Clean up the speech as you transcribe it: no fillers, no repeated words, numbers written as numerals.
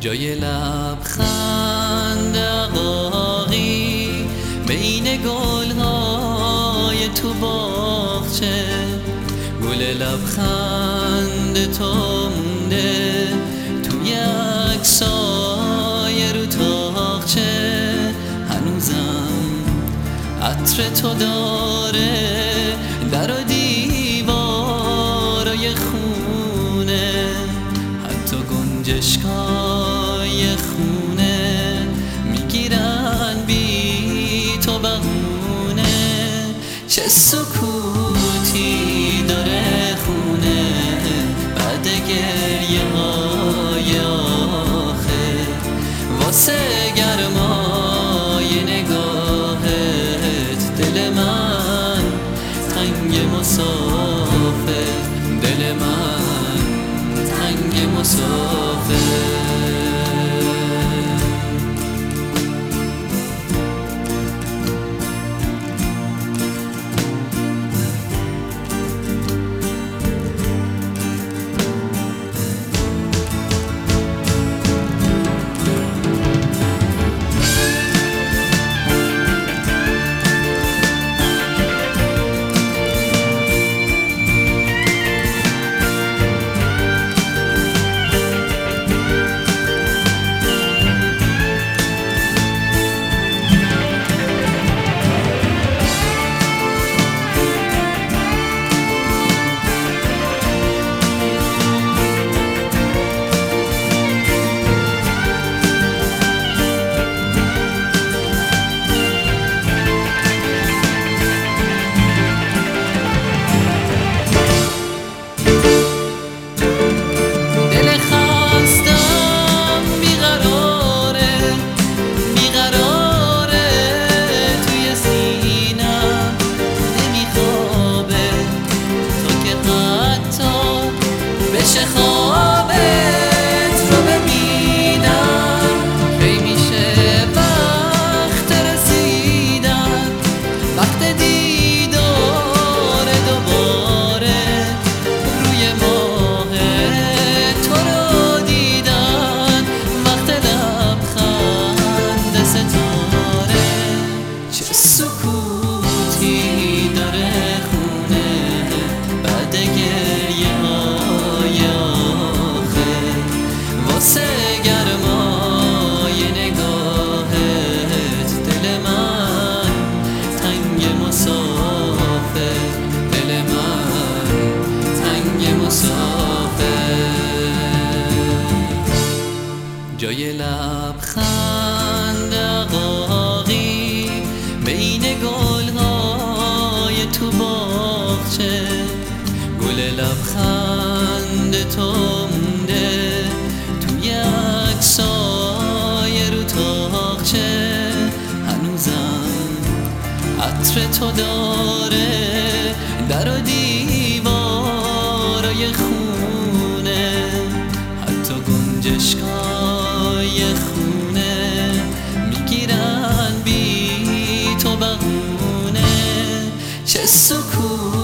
جای لبخند عقاقی بین گلهای تو باغچه، گل لبخند تو مونده توی عکسای رو تاقچه، هنوزم عطر تو داره در و دیوارای خونه، حتی گنجشکای خونه میگیرن بی تو بهونه. چه سکوتی داره خونه بعد گریه های آخر، واسه گرمای نگاهت دل من تنگ مسافر، دل من تنگ مسافر. سکوتی داره خونه بعد گریه های آخر، واسه گرمای نگاهت دل من تنگ مسافر، دل من تنگ مسافر. جای لبخند عقاقی بین گلهای تو باغچه، گل لبخند تو مونده توی عکسای رو تاقچه، هنوزم عطر تو داره در و دیوارای خونه، حتی گنجشکای خونه میگیرن بی تو بهونه. چه سکوت